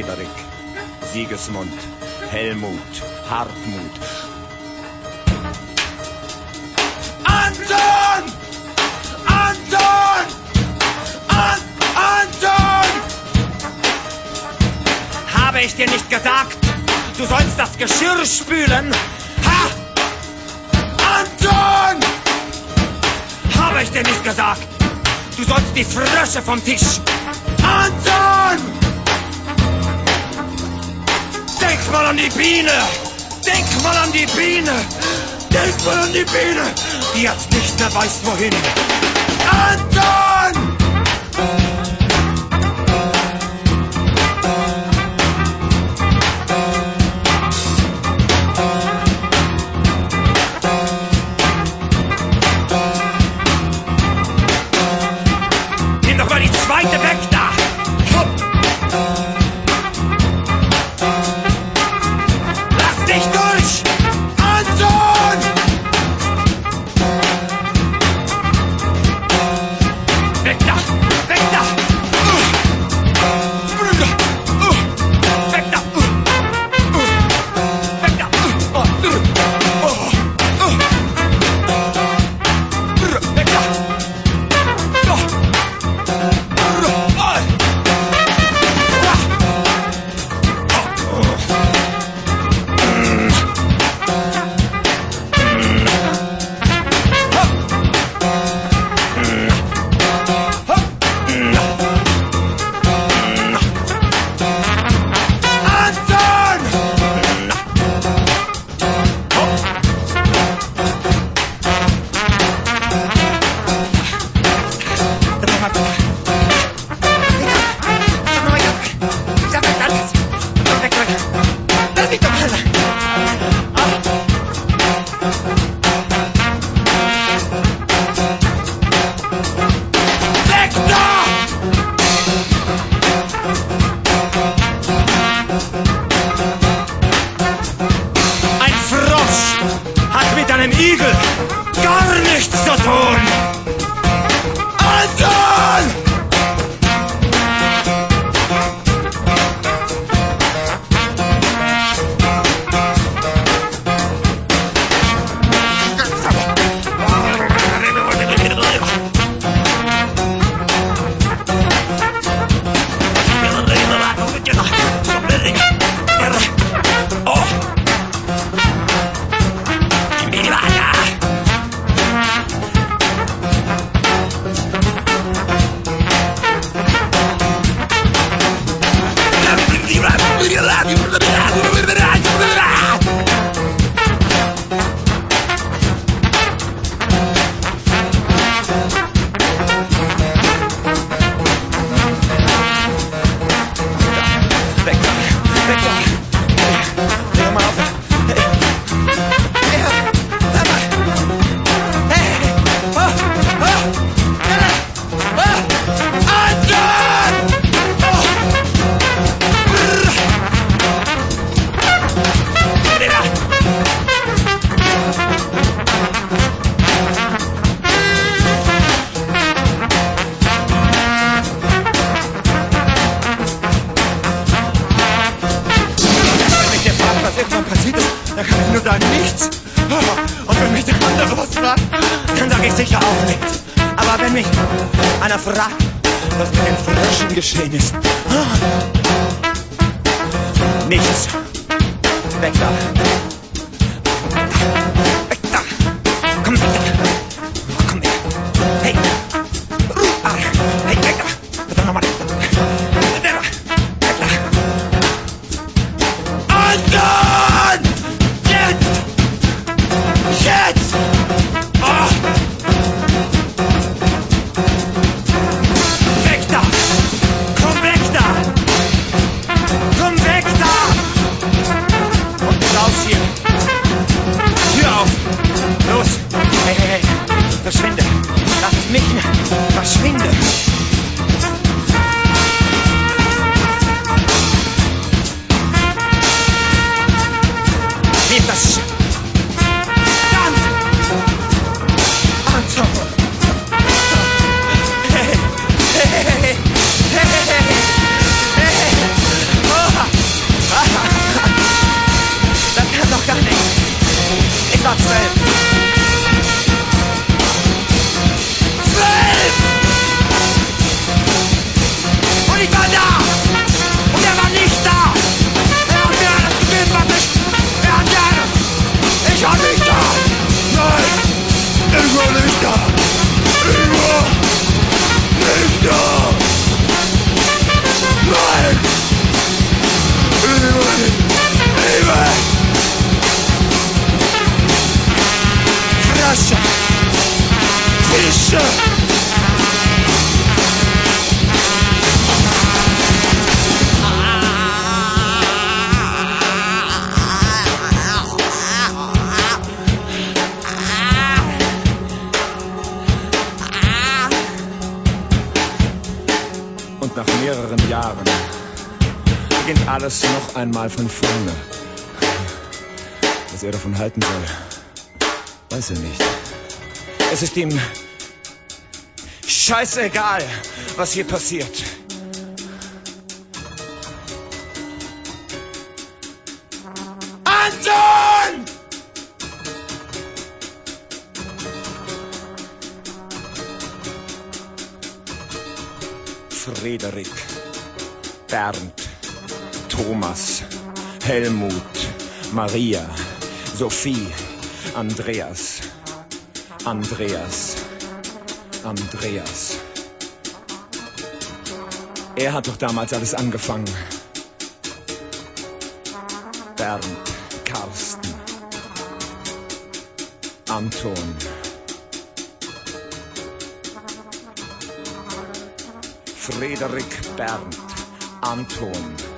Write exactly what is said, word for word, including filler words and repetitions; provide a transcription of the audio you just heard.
Roderick, Sigismund, Helmut, Hartmut. Anton! Anton! An Anton! Habe ich dir nicht gesagt, du sollst das Geschirr spülen? Ha! Anton! Habe ich dir nicht gesagt, du sollst die Frösche vom Tisch? Anton! Denk mal an die Biene! Denk mal an die Biene! Denk mal an die Biene, die jetzt nicht mehr weiß wohin. Anton! Nimm doch mal die zweite weg da! Lass dich durch! Anton! Weg da! Weg da! Weg da! Weg da! Weg da! Einem Igel gar nichts zu tun! Anton! Da kann ich nur sagen, nichts. Und wenn mich der andere was fragt, dann sage ich sicher auch nichts. Aber wenn mich einer fragt, was mit den Fröschen geschehen ist, nichts. Weg da. Weg da. Komm weg da. Komm weg. Hey. Ah. Hey, weg da. Bitte nochmal. Weg da. Weg da. Anton! Jetzt! Jetzt! Oh! Weg da! Komm weg da! Komm weg da! Und raus hier! Tür auf! Los! Hey, hey, hey! Verschwinde! Lass mich! Verschwinde! Stadtwelt. Zwölf! Und ich war da! Und er war nicht da! Er hat mir alles gegeben, was ich... Er hat gerne... Ich war nicht da! Nein! Ich war nicht da! Ich war nicht da! Nein! Liebe! Liebe! Frösche! Fische! Und nach mehreren Jahren beginnt alles noch einmal von vorne. Was er davon halten soll, weiß er nicht. Es ist ihm scheißegal, was hier passiert. Anton! Frederik, Bernd, Thomas, Helmut, Maria, Sophie, Andreas, Andreas, Andreas. Er hat doch damals alles angefangen. Bernd, Carsten, Anton. Frederik, Bernd, Anton.